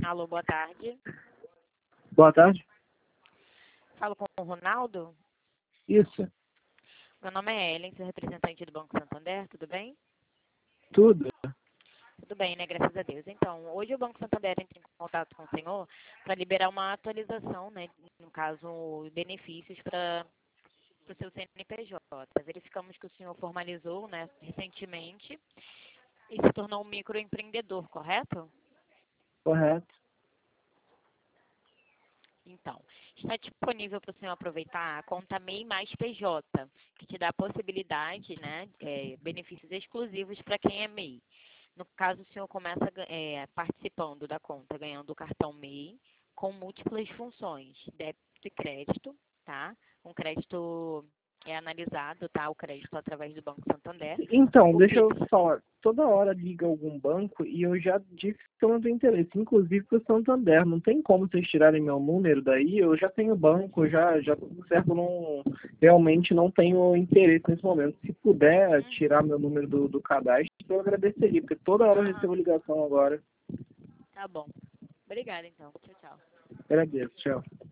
Alô, boa tarde. Boa tarde. Falo com o Ronaldo. Isso. Meu nome é Ellen, sou representante do Banco Santander, tudo bem? Tudo. Tudo bem, né? Graças a Deus. Então, hoje o Banco Santander entra em contato com o senhor para liberar uma atualização, né? No caso, benefícios para o seu CNPJ. Verificamos que o senhor formalizou, né, recentemente e se tornou um microempreendedor, correto? Correto. Então, está disponível para o senhor aproveitar a conta MEI mais PJ, que te dá a possibilidade, né, benefícios exclusivos para quem é MEI. No caso, o senhor começa participando da conta, ganhando o cartão MEI, com múltiplas funções, débito e crédito, tá? Um crédito é analisado, tá? O crédito através do Banco Santander. Então, O deixa eu Pix. falar. Toda hora liga algum banco e eu já disse que eu não tenho interesse, inclusive para o Santander. Não tem como vocês tirarem meu número daí. Eu já tenho banco, já tudo certo. Não, realmente não tenho interesse nesse momento. Se puder tirar meu número do cadastro, eu agradeceria, porque toda hora eu recebo ligação agora. Tá bom. Obrigada, então. Tchau, tchau. Agradeço. Tchau.